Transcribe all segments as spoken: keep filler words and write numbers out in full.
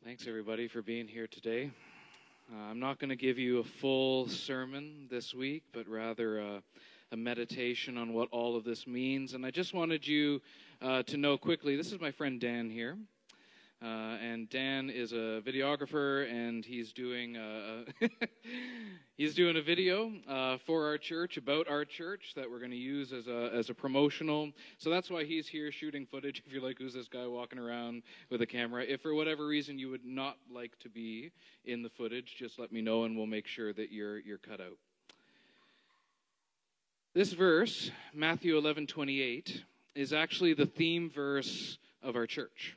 Thanks, everybody, for being here today. Uh, I'm not going to give you a full sermon this week, but rather a, a meditation on what all of this means. And I just wanted you uh, to know quickly, this is my friend Dan here. Uh, and Dan is a videographer, and he's doing a, he's doing a video uh, for our church, about our church, that we're going to use as a as a promotional. So that's why he's here shooting footage. If you're like, who's this guy walking around with a camera? If for whatever reason you would not like to be in the footage, just let me know, and we'll make sure that you're you're cut out. This verse, Matthew eleven twenty-eight, is actually the theme verse of our church.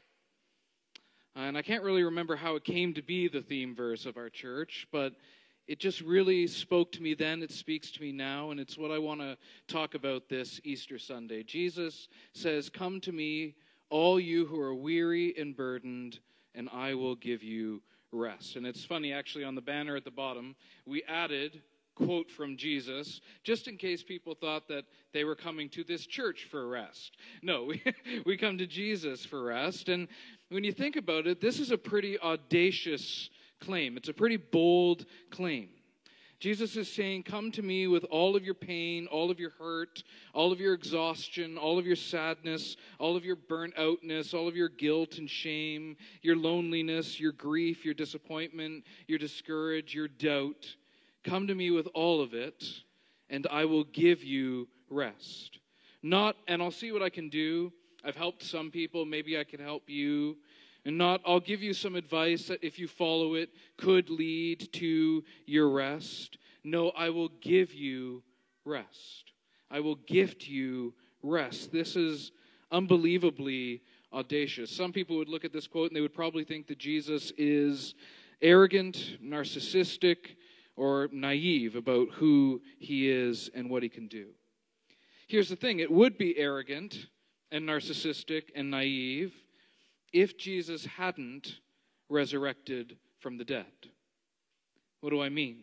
And I can't really remember how it came to be the theme verse of our church, but it just really spoke to me then, it speaks to me now, and it's what I want to talk about this Easter Sunday. Jesus says, "Come to me, all you who are weary and burdened, and I will give you rest." And it's funny, actually, on the banner at the bottom, we added quote from Jesus, just in case people thought that they were coming to this church for rest. No, we, we come to Jesus for rest. And when you think about it, this is a pretty audacious claim. It's a pretty bold claim. Jesus is saying, come to me with all of your pain, all of your hurt, all of your exhaustion, all of your sadness, all of your burnt outness, all of your guilt and shame, your loneliness, your grief, your disappointment, your discouragement, your doubt. Come to me with all of it, and I will give you rest. Not, and I'll see what I can do. I've helped some people. Maybe I can help you. And not, I'll give you some advice that if you follow it could lead to your rest. No, I will give you rest. I will gift you rest. This is unbelievably audacious. Some people would look at this quote and they would probably think that Jesus is arrogant, narcissistic, or naive about who he is and what he can do. Here's the thing, it would be arrogant and narcissistic and naive if Jesus hadn't resurrected from the dead. What do I mean?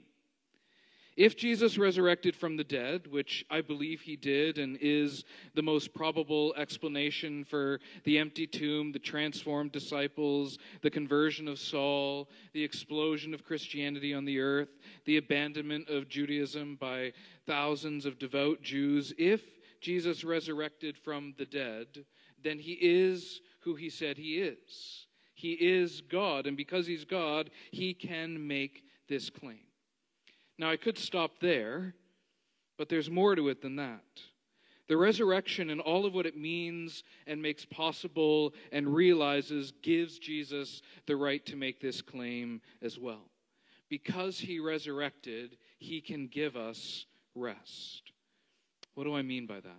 If Jesus resurrected from the dead, which I believe he did and is the most probable explanation for the empty tomb, the transformed disciples, the conversion of Saul, the explosion of Christianity on the earth, the abandonment of Judaism by thousands of devout Jews, if Jesus resurrected from the dead, then he is who he said he is. He is God, and because he's God, he can make this claim. Now, I could stop there, but there's more to it than that. The resurrection and all of what it means and makes possible and realizes gives Jesus the right to make this claim as well. Because he resurrected, he can give us rest. What do I mean by that?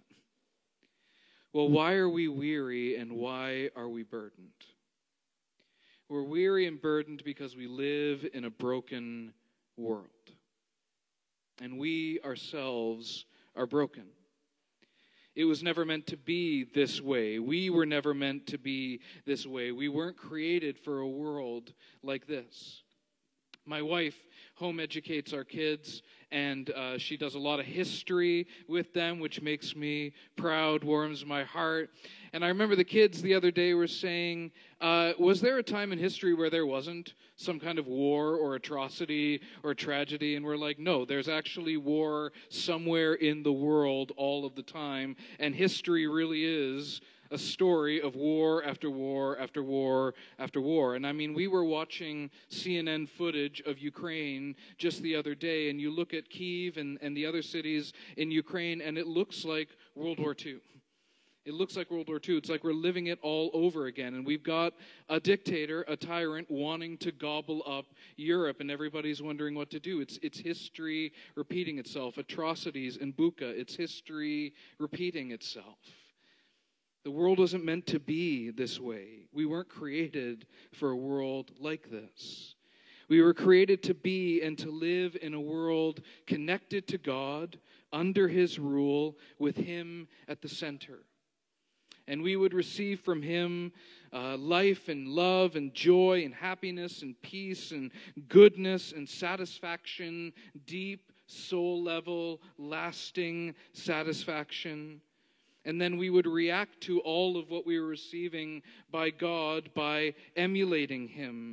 Well, why are we weary and why are we burdened? We're weary and burdened because we live in a broken world. And we ourselves are broken. It was never meant to be this way. We were never meant to be this way. We weren't created for a world like this. My wife home educates our kids, and uh, she does a lot of history with them, which makes me proud, warms my heart. And I remember the kids the other day were saying, uh, was there a time in history where there wasn't some kind of war or atrocity or tragedy? And we're like, no, there's actually war somewhere in the world all of the time, and history really is a story of war after war after war after war. And I mean, we were watching C N N footage of Ukraine just the other day, and you look at Kyiv and, and the other cities in Ukraine, and it looks like World War Two. It looks like World War Two. It's like we're living it all over again. And we've got a dictator, a tyrant, wanting to gobble up Europe, and everybody's wondering what to do. It's, it's history repeating itself. Atrocities in Bucha. It's history repeating itself. The world wasn't meant to be this way. We weren't created for a world like this. We were created to be and to live in a world connected to God, under his rule, with him at the center. And we would receive from him uh, life and love and joy and happiness and peace and goodness and satisfaction, deep soul level, lasting satisfaction. And then we would react to all of what we were receiving by God by emulating him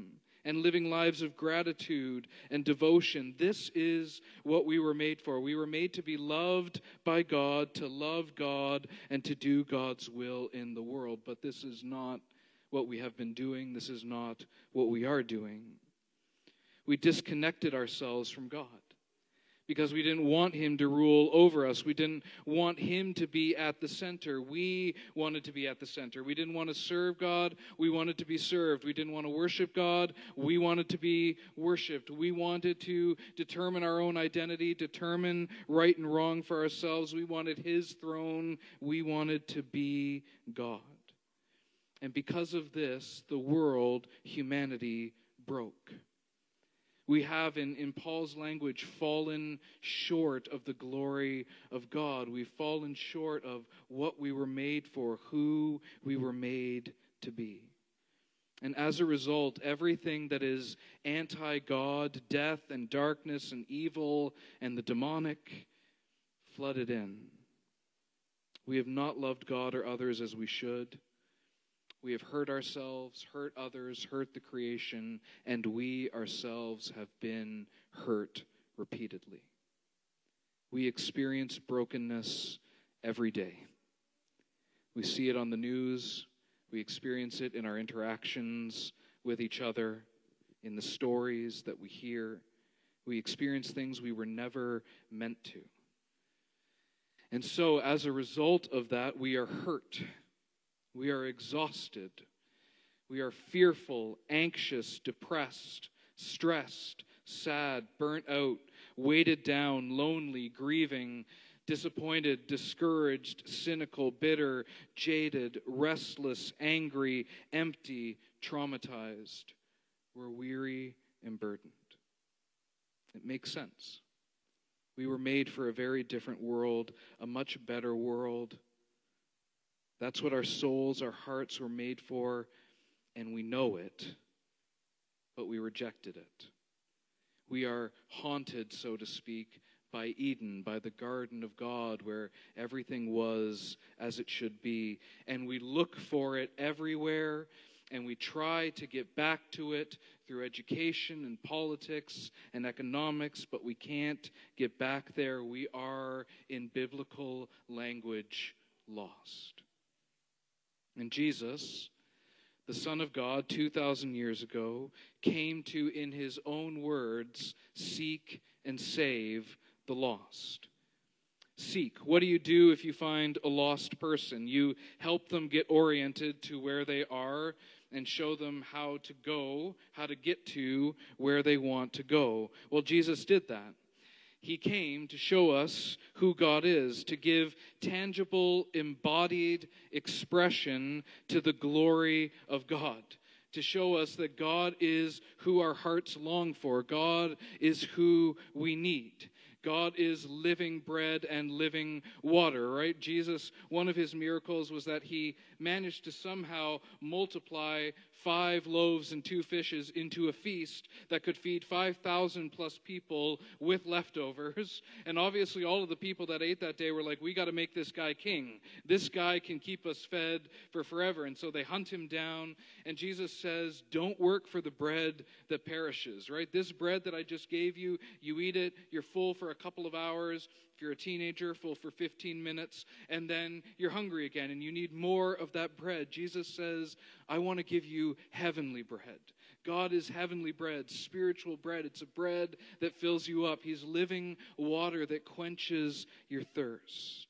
and living lives of gratitude and devotion. This is what we were made for. We were made to be loved by God, to love God, and to do God's will in the world. But this is not what we have been doing. This is not what we are doing. We disconnected ourselves from God because we didn't want him to rule over us. We didn't want him to be at the center. We wanted to be at the center. We didn't want to serve God. We wanted to be served. We didn't want to worship God. We wanted to be worshiped. We wanted to determine our own identity, determine right and wrong for ourselves. We wanted his throne. We wanted to be God. And because of this, the world, humanity, broke. We have, in, in Paul's language, fallen short of the glory of God. We've fallen short of what we were made for, who we were made to be. And as a result, everything that is anti-God, death and darkness and evil and the demonic, flooded in. We have not loved God or others as we should. We have hurt ourselves, hurt others, hurt the creation, and we ourselves have been hurt repeatedly. We experience brokenness every day. We see it on the news. We experience it in our interactions with each other, in the stories that we hear. We experience things we were never meant to. And so, as a result of that, we are hurt. We are exhausted. We are fearful, anxious, depressed, stressed, sad, burnt out, weighted down, lonely, grieving, disappointed, discouraged, cynical, bitter, jaded, restless, angry, empty, traumatized. We're weary and burdened. It makes sense. We were made for a very different world, a much better world. That's what our souls, our hearts were made for, and we know it, but we rejected it. We are haunted, so to speak, by Eden, by the garden of God, where everything was as it should be. And we look for it everywhere, and we try to get back to it through education and politics and economics, but we can't get back there. We are, in biblical language, lost. And Jesus, the Son of God, two thousand years ago, came to, in his own words, seek and save the lost. Seek. What do you do if you find a lost person? You help them get oriented to where they are and show them how to go, how to get to where they want to go. Well, Jesus did that. He came to show us who God is, to give tangible, embodied expression to the glory of God, to show us that God is who our hearts long for. God is who we need. God is living bread and living water, right? Jesus, one of his miracles was that he managed to somehow multiply five loaves and two fishes into a feast that could feed five thousand plus people with leftovers. And obviously all of the people that ate that day were like, we got to make this guy king. This guy can keep us fed for forever. And so they hunt him down. And Jesus says, don't work for the bread that perishes, right? This bread that I just gave you, you eat it, you're full for a couple of hours. If you're a teenager, full for fifteen minutes, and then you're hungry again and you need more of that bread. Jesus says, I want to give you heavenly bread. God is heavenly bread, spiritual bread. It's a bread that fills you up. He's living water that quenches your thirst.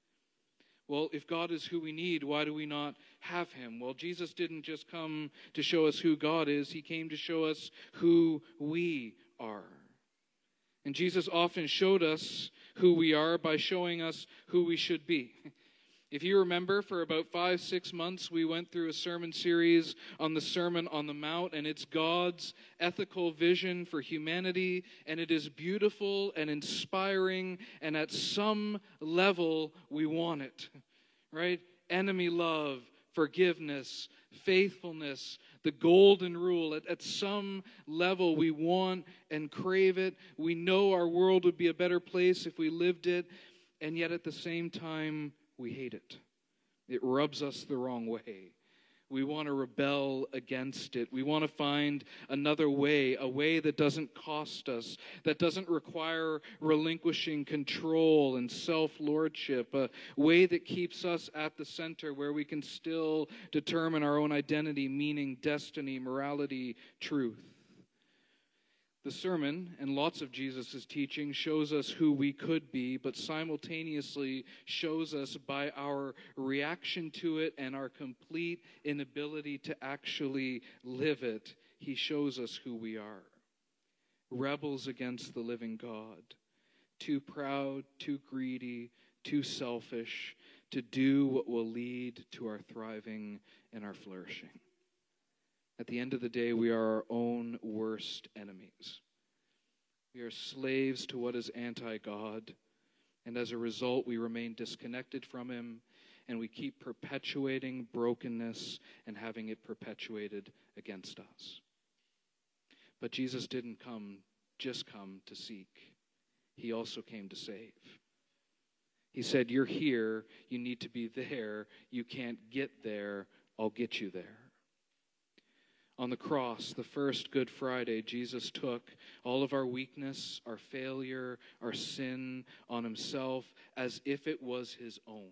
Well, if God is who we need, why do we not have him? Well, Jesus didn't just come to show us who God is. He came to show us who we are. And Jesus often showed us who we are by showing us who we should be. If you remember, for about five, six months, we went through a sermon series on the Sermon on the Mount, and it's God's ethical vision for humanity, and it is beautiful and inspiring, and at some level, we want it, right? Enemy love, forgiveness, faithfulness, the golden rule. At, at some level, we want and crave it. We know our world would be a better place if we lived it, and yet at the same time, we hate it. It rubs us the wrong way. We want to rebel against it. We want to find another way, a way that doesn't cost us, that doesn't require relinquishing control and self-lordship, a way that keeps us at the center where we can still determine our own identity, meaning, destiny, morality, truth. The sermon and lots of Jesus' teaching shows us who we could be, but simultaneously shows us by our reaction to it and our complete inability to actually live it, he shows us who we are. Rebels against the living God, too proud, too greedy, too selfish to do what will lead to our thriving and our flourishing. At the end of the day, we are our own worst enemies. We are slaves to what is anti-God, and as a result, we remain disconnected from him, and we keep perpetuating brokenness and having it perpetuated against us. But Jesus didn't come, just come to seek. He also came to save. He said, you're here, you need to be there, you can't get there, I'll get you there. On the cross, the first Good Friday, Jesus took all of our weakness, our failure, our sin on himself as if it was his own.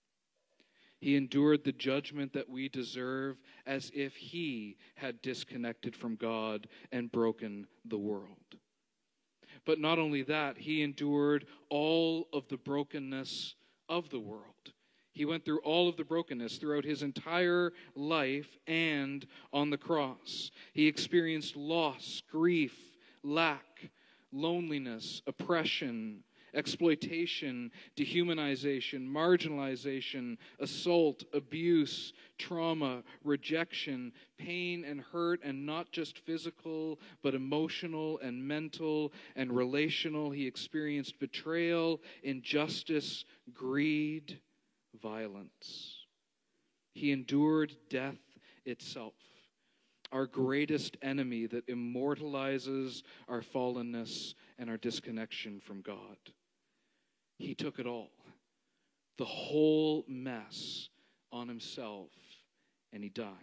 He endured the judgment that we deserve as if he had disconnected from God and broken the world. But not only that, he endured all of the brokenness of the world. He went through all of the brokenness throughout his entire life and on the cross. He experienced loss, grief, lack, loneliness, oppression, exploitation, dehumanization, marginalization, assault, abuse, trauma, rejection, pain and hurt, and not just physical, but emotional and mental and relational. He experienced betrayal, injustice, greed, violence. He endured death itself, our greatest enemy that immortalizes our fallenness and our disconnection from God. He took it all, the whole mess on himself, and he died.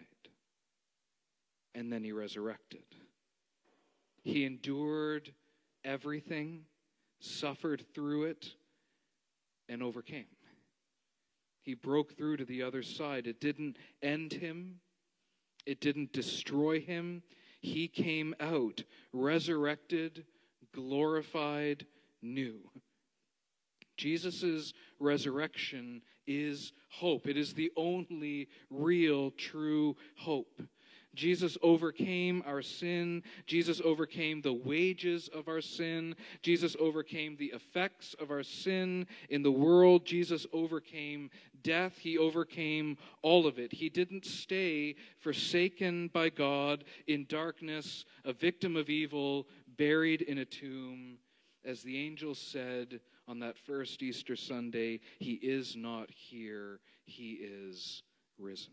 And then he resurrected. He endured everything, suffered through it, and overcame. He broke through to the other side. It didn't end him. It didn't destroy him. He came out resurrected, glorified, new. Jesus' resurrection is hope. It is the only real, true hope. Jesus overcame our sin. Jesus overcame the wages of our sin. Jesus overcame the effects of our sin in the world. Jesus overcame death. He overcame all of it. He didn't stay forsaken by God in darkness, a victim of evil, buried in a tomb. As the angel said on that first Easter Sunday, he is not here. He is risen.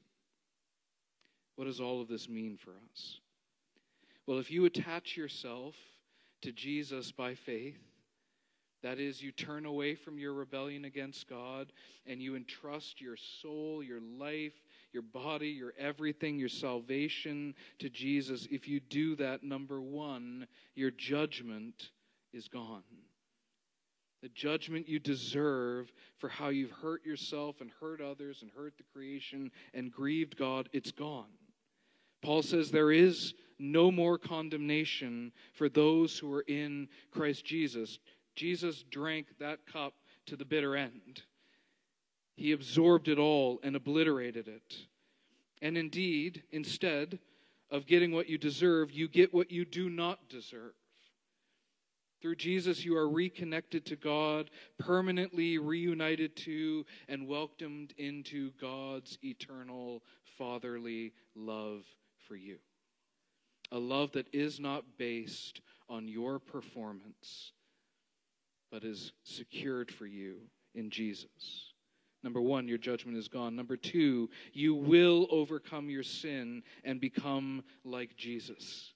What does all of this mean for us? Well, if you attach yourself to Jesus by faith, that is, you turn away from your rebellion against God and you entrust your soul, your life, your body, your everything, your salvation to Jesus, if you do that, number one, your judgment is gone. The judgment you deserve for how you've hurt yourself and hurt others and hurt the creation and grieved God, it's gone. Paul says there is no more condemnation for those who are in Christ Jesus. Jesus drank that cup to the bitter end. He absorbed it all and obliterated it. And indeed, instead of getting what you deserve, you get what you do not deserve. Through Jesus, you are reconnected to God, permanently reunited to and welcomed into God's eternal fatherly love for you. A love that is not based on your performance, but is secured for you in Jesus. Number one, your judgment is gone. Number two, you will overcome your sin and become like Jesus.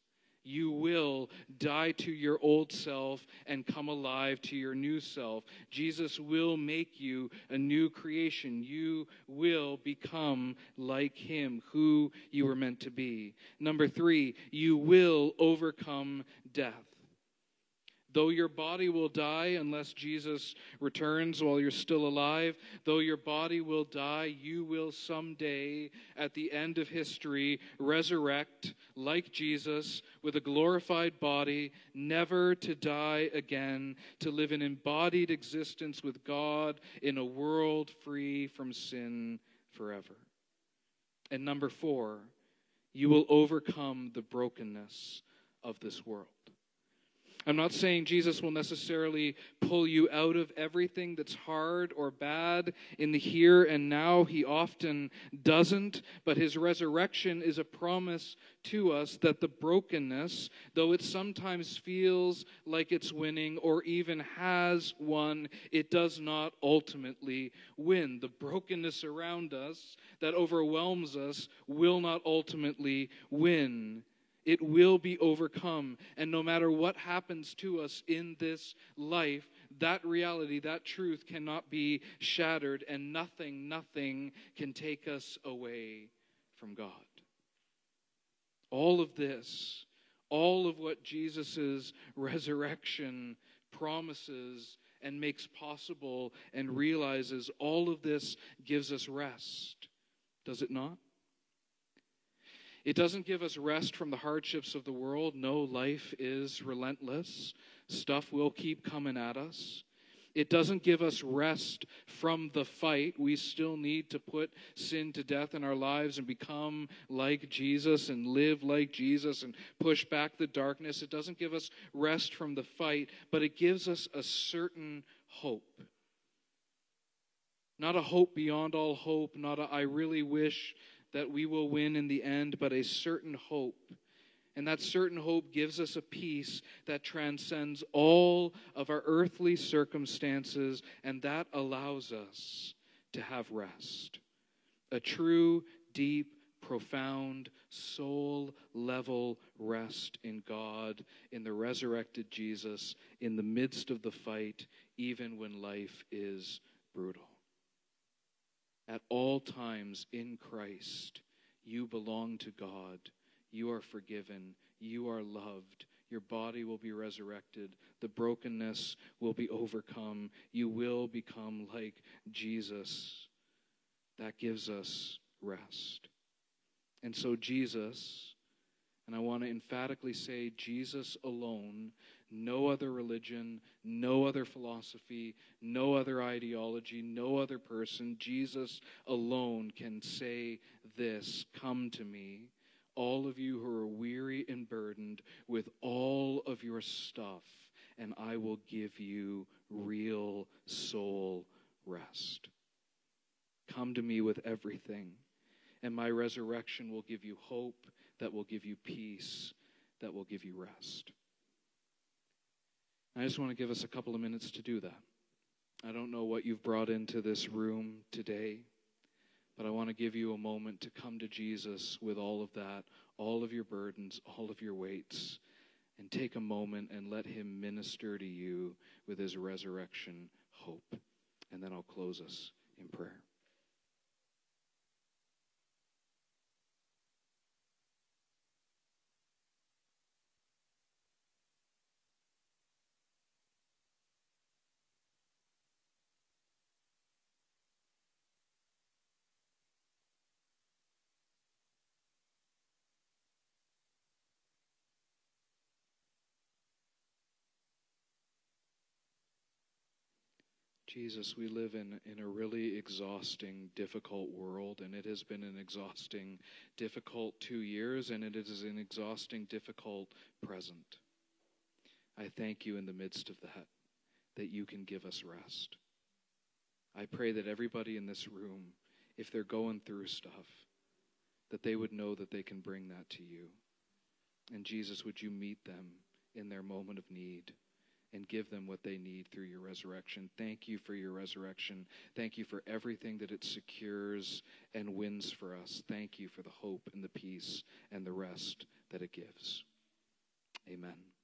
You will die to your old self and come alive to your new self. Jesus will make you a new creation. You will become like him, who you were meant to be. Number three, you will overcome death. Though your body will die unless Jesus returns while you're still alive, though your body will die, you will someday, at the end of history, resurrect like Jesus with a glorified body, never to die again, to live an embodied existence with God in a world free from sin forever. And number four, you will overcome the brokenness of this world. I'm not saying Jesus will necessarily pull you out of everything that's hard or bad in the here and now. He often doesn't, but his resurrection is a promise to us that the brokenness, though it sometimes feels like it's winning or even has won, it does not ultimately win. The brokenness around us that overwhelms us will not ultimately win. It will be overcome. And no matter what happens to us in this life, that reality, that truth cannot be shattered, and nothing, nothing can take us away from God. All of this, all of what Jesus' resurrection promises and makes possible and realizes, all of this gives us rest. Does it not? It doesn't give us rest from the hardships of the world. No, life is relentless. Stuff will keep coming at us. It doesn't give us rest from the fight. We still need to put sin to death in our lives and become like Jesus and live like Jesus and push back the darkness. It doesn't give us rest from the fight, but it gives us a certain hope. Not a hope beyond all hope, not a I really wish that we will win in the end, but a certain hope. And that certain hope gives us a peace that transcends all of our earthly circumstances, and that allows us to have rest. A true, deep, profound, soul-level rest in God, in the resurrected Jesus, in the midst of the fight, even when life is brutal. At all times in Christ, you belong to God. You are forgiven. You are loved. Your body will be resurrected. The brokenness will be overcome. You will become like Jesus. That gives us rest. And so Jesus, and I want to emphatically say Jesus alone, no other religion, no other philosophy, no other ideology, no other person. Jesus alone can say this, come to me, all of you who are weary and burdened with all of your stuff, and I will give you real soul rest. Come to me with everything, and my resurrection will give you hope, that will give you peace, that will give you rest. I just want to give us a couple of minutes to do that. I don't know what you've brought into this room today, but I want to give you a moment to come to Jesus with all of that, all of your burdens, all of your weights, and take a moment and let him minister to you with his resurrection hope. And then I'll close us in prayer. Jesus, we live in, in a really exhausting, difficult world, and it has been an exhausting, difficult two years, and it is an exhausting, difficult present. I thank you in the midst of that, that you can give us rest. I pray that everybody in this room, if they're going through stuff, that they would know that they can bring that to you. And Jesus, would you meet them in their moment of need and give them what they need through your resurrection. Thank you for your resurrection. Thank you for everything that it secures and wins for us. Thank you for the hope and the peace and the rest that it gives. Amen.